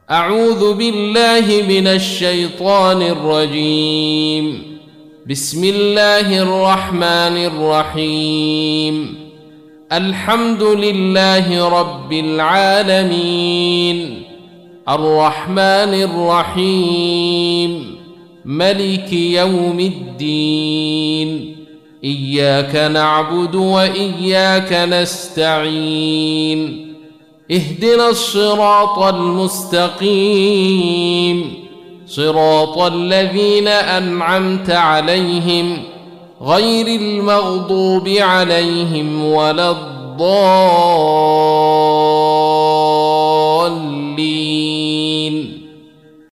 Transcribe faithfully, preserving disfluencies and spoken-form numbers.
أعوذ بالله من الشيطان الرجيم. بسم الله الرحمن الرحيم. الحمد لله رب العالمين، الرحمن الرحيم، ملك يوم الدين. إياك نعبد وإياك نستعين. اهدنا الصراط المستقيم، صراط الذين أنعمت عليهم غير المغضوب عليهم ولا الضالين.